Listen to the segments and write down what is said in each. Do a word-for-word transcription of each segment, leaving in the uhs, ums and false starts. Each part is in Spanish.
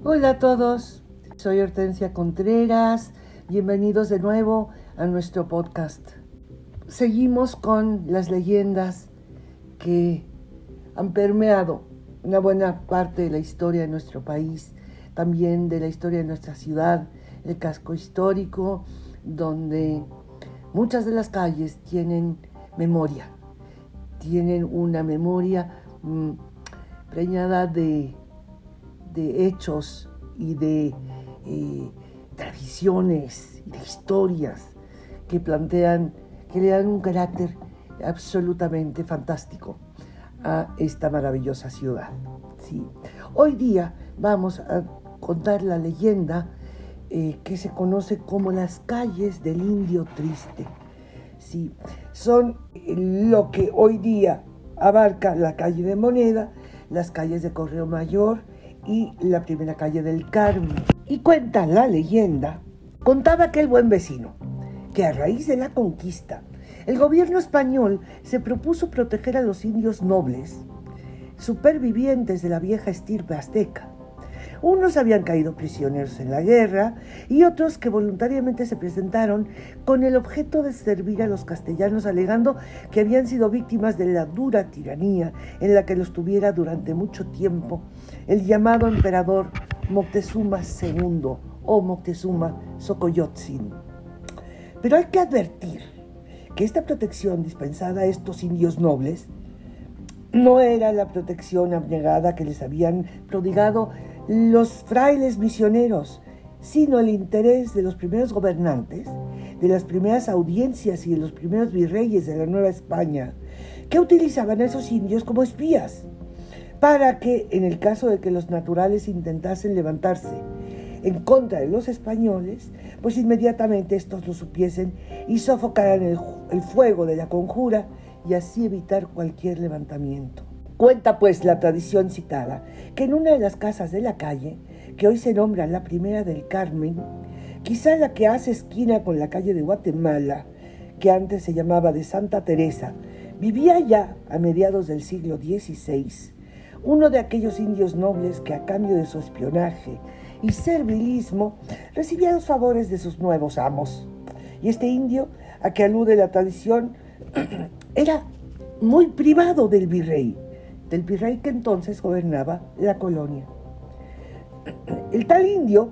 Hola a todos, soy Hortensia Contreras, bienvenidos de nuevo a nuestro podcast. Seguimos con las leyendas que han permeado una buena parte de la historia de nuestro país, también de la historia de nuestra ciudad, el casco histórico, donde muchas de las calles tienen memoria, tienen una memoria mmm, preñada de de hechos y de eh, tradiciones y de historias que plantean, que le dan un carácter absolutamente fantástico a esta maravillosa ciudad. Sí. Hoy día vamos a contar la leyenda eh, que se conoce como las calles del Indio Triste. Sí. Son lo que hoy día abarca la calle de Moneda, las calles de Correo Mayor y la primera calle del Carmen. Y cuenta la leyenda, contaba aquel buen vecino, que a raíz de la conquista, el gobierno español se propuso proteger a los indios nobles, supervivientes de la vieja estirpe azteca. Unos habían caído prisioneros en la guerra y otros que voluntariamente se presentaron con el objeto de servir a los castellanos, alegando que habían sido víctimas de la dura tiranía en la que los tuviera durante mucho tiempo el llamado emperador Moctezuma segundo o Moctezuma Xocoyotzin. Pero hay que advertir que esta protección dispensada a estos indios nobles no era la protección abnegada que les habían prodigado los frailes misioneros, sino el interés de los primeros gobernantes, de las primeras audiencias y de los primeros virreyes de la Nueva España, que utilizaban a esos indios como espías, para que, en el caso de que los naturales intentasen levantarse en contra de los españoles, pues inmediatamente estos lo supiesen y sofocaran el, el fuego de la conjura y así evitar cualquier levantamiento. Cuenta pues la tradición citada que en una de las casas de la calle, que hoy se nombra la primera del Carmen, quizá la que hace esquina con la calle de Guatemala, que antes se llamaba de Santa Teresa, vivía ya a mediados del siglo dieciséis uno de aquellos indios nobles que a cambio de su espionaje y servilismo recibía los favores de sus nuevos amos. Y este indio, a que alude la tradición, era muy privado del virrey, del virrey que entonces gobernaba la colonia. El tal indio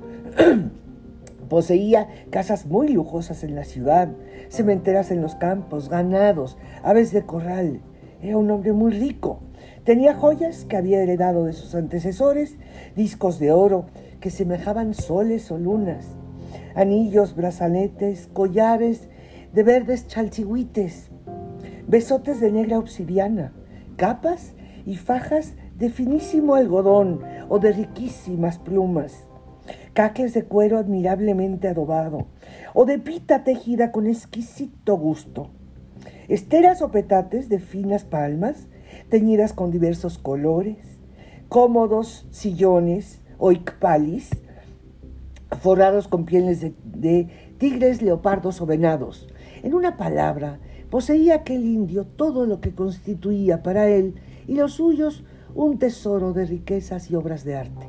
poseía casas muy lujosas en la ciudad, cementeras en los campos, ganados, aves de corral. Era un hombre muy rico. Tenía joyas que había heredado de sus antecesores, discos de oro que semejaban soles o lunas, anillos, brazaletes, collares de verdes chalchihuites, besotes de negra obsidiana, capas y fajas de finísimo algodón o de riquísimas plumas, cacles de cuero admirablemente adobado o de pita tejida con exquisito gusto, esteras o petates de finas palmas teñidas con diversos colores, cómodos sillones o icpalis forrados con pieles de, de tigres, leopardos o venados. En una palabra, poseía aquel indio todo lo que constituía para él y los suyos un tesoro de riquezas y obras de arte.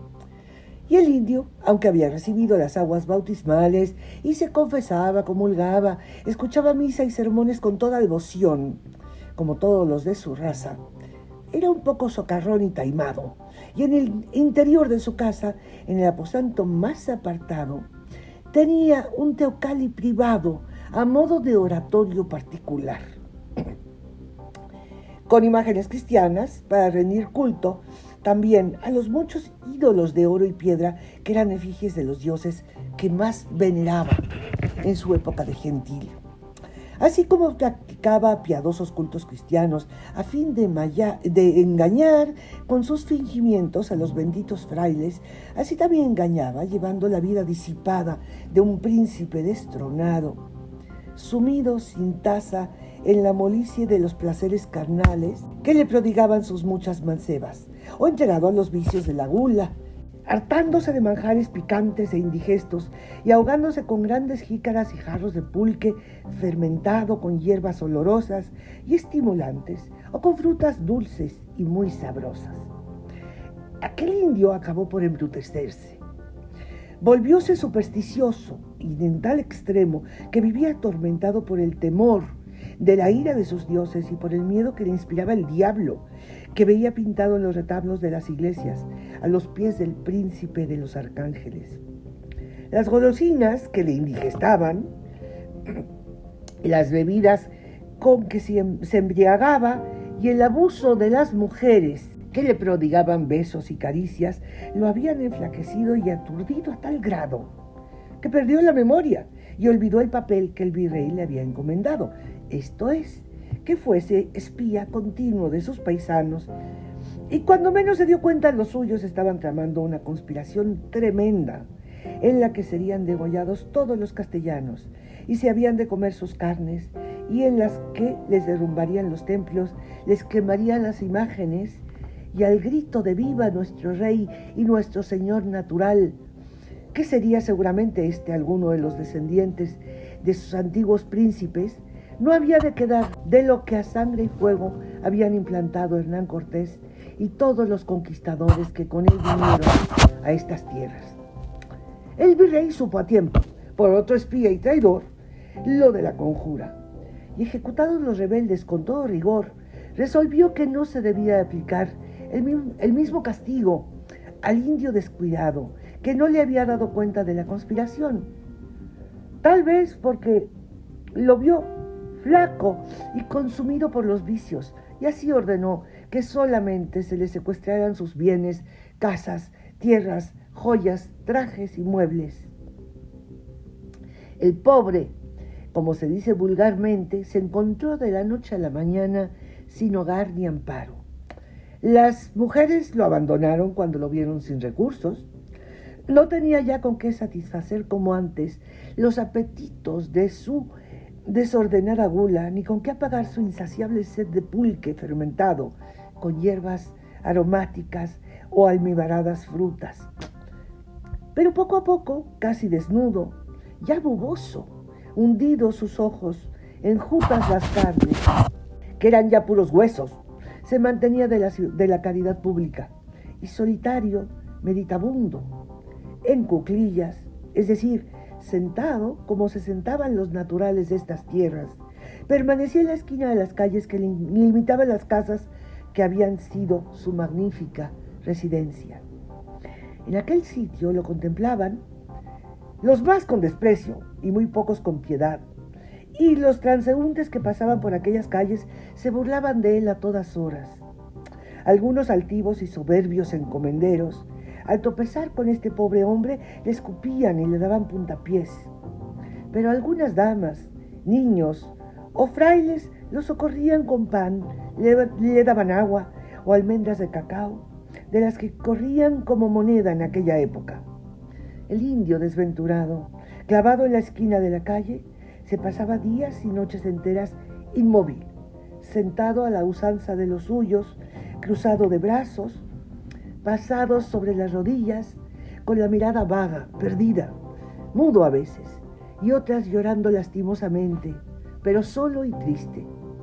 Y el indio, aunque había recibido las aguas bautismales y se confesaba, comulgaba, escuchaba misa y sermones con toda devoción, como todos los de su raza, era un poco socarrón y taimado, y en el interior de su casa, en el aposento más apartado, tenía un teocalli privado a modo de oratorio particular, con imágenes cristianas para rendir culto también a los muchos ídolos de oro y piedra que eran efigies de los dioses que más veneraba en su época de gentil. Así como practicaba piadosos cultos cristianos a fin de, maya, de engañar con sus fingimientos a los benditos frailes, así también engañaba llevando la vida disipada de un príncipe destronado, sumido sin tasa en la molicie de los placeres carnales que le prodigaban sus muchas mancebas, o entregado a los vicios de la gula, hartándose de manjares picantes e indigestos y ahogándose con grandes jícaras y jarros de pulque fermentado con hierbas olorosas y estimulantes o con frutas dulces y muy sabrosas. Aquel indio acabó por embrutecerse. Volvióse supersticioso y en tal extremo que vivía atormentado por el temor de la ira de sus dioses y por el miedo que le inspiraba el diablo, que veía pintado en los retablos de las iglesias a los pies del príncipe de los arcángeles. Las golosinas que le indigestaban, las bebidas con que se embriagaba y el abuso de las mujeres que le prodigaban besos y caricias lo habían enflaquecido y aturdido a tal grado que perdió la memoria y olvidó el papel que el virrey le había encomendado, esto es, que fuese espía continuo de sus paisanos, y cuando menos se dio cuenta los suyos estaban tramando una conspiración tremenda en la que serían degollados todos los castellanos y se habían de comer sus carnes, y en las que les derrumbarían los templos, les quemarían las imágenes, y al grito de viva nuestro rey y nuestro señor natural, que sería seguramente este alguno de los descendientes de sus antiguos príncipes, no había de quedar de lo que a sangre y fuego habían implantado Hernán Cortés y todos los conquistadores que con él vinieron a estas tierras. El virrey supo a tiempo, por otro espía y traidor, lo de la conjura, y ejecutados los rebeldes con todo rigor, resolvió que no se debía aplicar el, el mismo castigo al indio descuidado, que no le había dado cuenta de la conspiración, tal vez porque lo vio flaco y consumido por los vicios, y así ordenó que solamente se le secuestraran sus bienes, casas, tierras, joyas, trajes y muebles. El pobre, como se dice vulgarmente, se encontró de la noche a la mañana sin hogar ni amparo. Las mujeres lo abandonaron cuando lo vieron sin recursos. No tenía ya con qué satisfacer como antes los apetitos de su desordenada gula, ni con qué apagar su insaciable sed de pulque fermentado con hierbas aromáticas o almibaradas frutas. Pero poco a poco, casi desnudo, ya buboso, hundidos sus ojos, enjutas las carnes, que eran ya puros huesos, se mantenía de la, de la caridad pública, y solitario, meditabundo, en cuclillas, es decir, sentado como se sentaban los naturales de estas tierras, permanecía en la esquina de las calles que limitaban las casas que habían sido su magnífica residencia. En aquel sitio lo contemplaban los más con desprecio y muy pocos con piedad, y los transeúntes que pasaban por aquellas calles se burlaban de él a todas horas. Algunos altivos y soberbios encomenderos, al tropezar con este pobre hombre, le escupían y le daban puntapiés. Pero algunas damas, niños o frailes lo socorrían con pan, le, le daban agua o almendras de cacao, de las que corrían como moneda en aquella época. El indio desventurado, clavado en la esquina de la calle, se pasaba días y noches enteras inmóvil, sentado a la usanza de los suyos, cruzado de brazos, pasados sobre las rodillas, con la mirada vaga, perdida, mudo a veces, y otras llorando lastimosamente, pero solo y triste.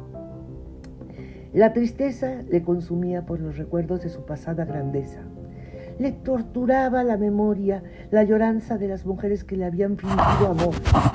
La tristeza le consumía por los recuerdos de su pasada grandeza. Le torturaba la memoria la lloranza de las mujeres que le habían fingido amor.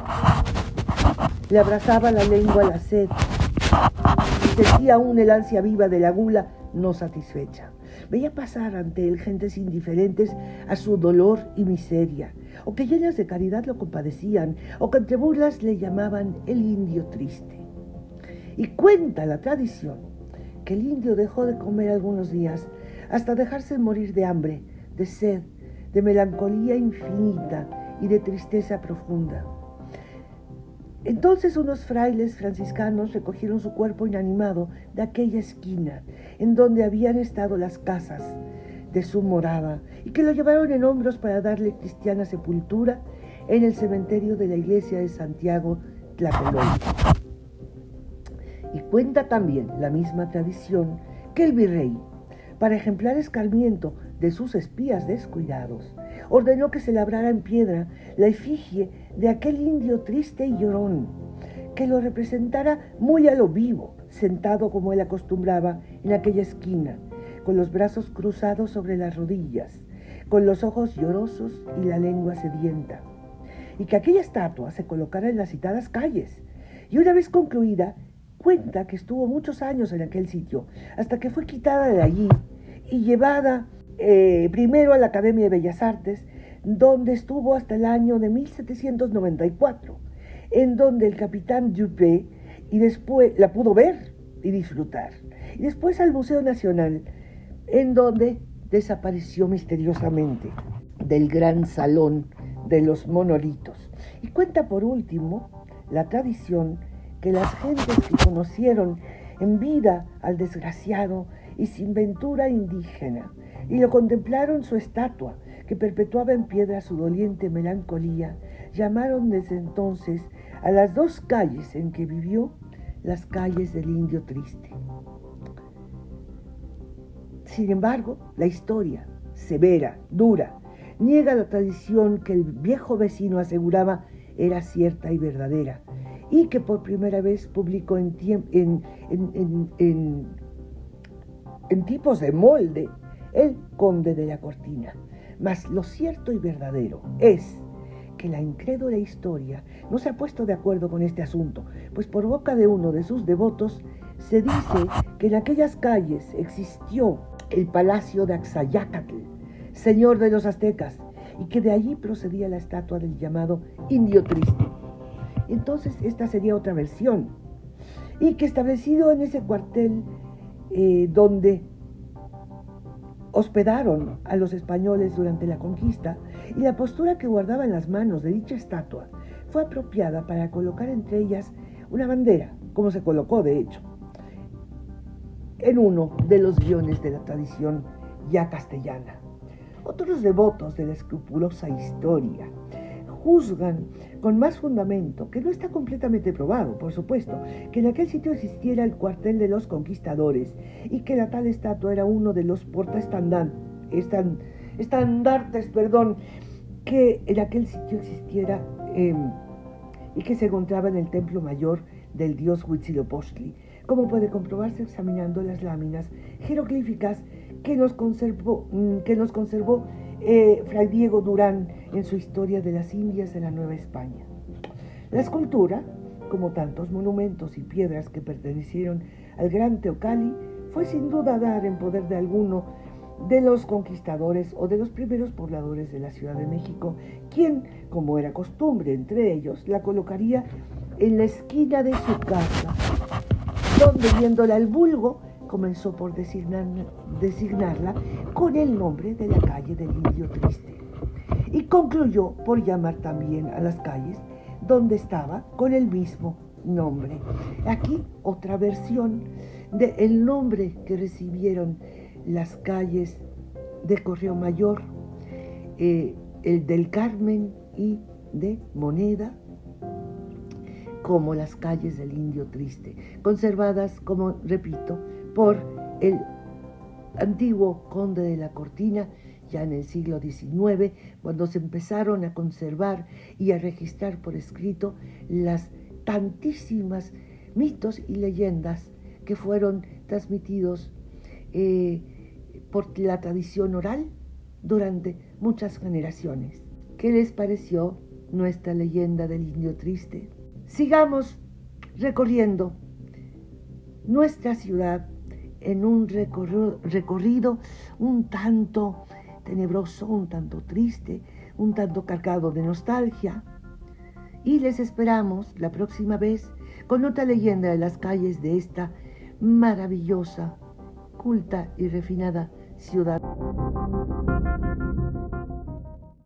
Le abrazaba la lengua la sed y sentía aún el ansia viva de la gula no satisfecha. Veía pasar ante él gentes indiferentes a su dolor y miseria, o que llenas de caridad lo compadecían, o que entre burlas le llamaban el indio triste. Y cuenta la tradición que el indio dejó de comer algunos días hasta dejarse morir de hambre, de sed, de melancolía infinita y de tristeza profunda. Entonces unos frailes franciscanos recogieron su cuerpo inanimado de aquella esquina en donde habían estado las casas de su morada y que lo llevaron en hombros para darle cristiana sepultura en el cementerio de la iglesia de Santiago Tlatelolco. Y cuenta también la misma tradición que el virrey, para ejemplar escarmiento de sus espías descuidados, ordenó que se labrara en piedra la efigie de aquel indio triste y llorón, que lo representara muy a lo vivo, sentado como él acostumbraba en aquella esquina, con los brazos cruzados sobre las rodillas, con los ojos llorosos y la lengua sedienta, y que aquella estatua se colocara en las citadas calles. Y una vez concluida, cuenta que estuvo muchos años en aquel sitio, hasta que fue quitada de allí y llevada eh, primero a la Academia de Bellas Artes, donde estuvo hasta el año de mil setecientos noventa y cuatro, en donde el capitán Dupé y después la pudo ver y disfrutar. Y después al Museo Nacional, en donde desapareció misteriosamente del gran salón de los monolitos. Y cuenta por último la tradición que las gentes que conocieron en vida al desgraciado y sin ventura indígena y lo contemplaron su estatua que perpetuaba en piedra su doliente melancolía, llamaron desde entonces a las dos calles en que vivió las calles del Indio Triste. Sin embargo, la historia, severa, dura, niega la tradición que el viejo vecino aseguraba era cierta y verdadera, y que por primera vez publicó en, tiemp- en, en, en, en, en tipos de molde el Conde de la Cortina. Mas lo cierto y verdadero es que la incrédula historia no se ha puesto de acuerdo con este asunto, pues por boca de uno de sus devotos se dice que en aquellas calles existió el palacio de Axayácatl, señor de los aztecas, y que de allí procedía la estatua del llamado Indio Triste. Entonces esta sería otra versión, y que establecido en ese cuartel eh, donde hospedaron a los españoles durante la conquista, y la postura que guardaba en las manos de dicha estatua fue apropiada para colocar entre ellas una bandera, como se colocó de hecho en uno de los guiones de la tradición ya castellana. Otros devotos de la escrupulosa historia juzgan con más fundamento, que no está completamente probado, por supuesto, que en aquel sitio existiera el cuartel de los conquistadores y que la tal estatua era uno de los portaestandartes, estandartes, perdón, que en aquel sitio existiera eh, y que se encontraba en el templo mayor del dios Huitzilopochtli, como puede comprobarse examinando las láminas jeroglíficas que nos conservó, que nos conservó eh, Fray Diego Durán en su Historia de las Indias de la Nueva España. La escultura, como tantos monumentos y piedras que pertenecieron al gran Teocalli, fue sin duda dar en poder de alguno de los conquistadores o de los primeros pobladores de la Ciudad de México, quien, como era costumbre entre ellos, la colocaría en la esquina de su casa, donde, viéndola al vulgo, comenzó por designar, designarla con el nombre de la calle del Indio Triste, y concluyó por llamar también a las calles donde estaba con el mismo nombre. Aquí otra versión del nombre que recibieron las calles de Correo Mayor, eh, el del Carmen y de Moneda, como las calles del Indio Triste, conservadas, como repito, por el antiguo conde de la Cortina, ya en el siglo diecinueve, cuando se empezaron a conservar y a registrar por escrito las tantísimas mitos y leyendas que fueron transmitidos eh, por la tradición oral durante muchas generaciones. ¿Qué les pareció nuestra leyenda del Indio Triste? Sigamos recorriendo nuestra ciudad en un recorrido, recorrido un tanto tenebroso, un tanto triste, un tanto cargado de nostalgia. Y les esperamos la próxima vez con otra leyenda de las calles de esta maravillosa, culta y refinada ciudad.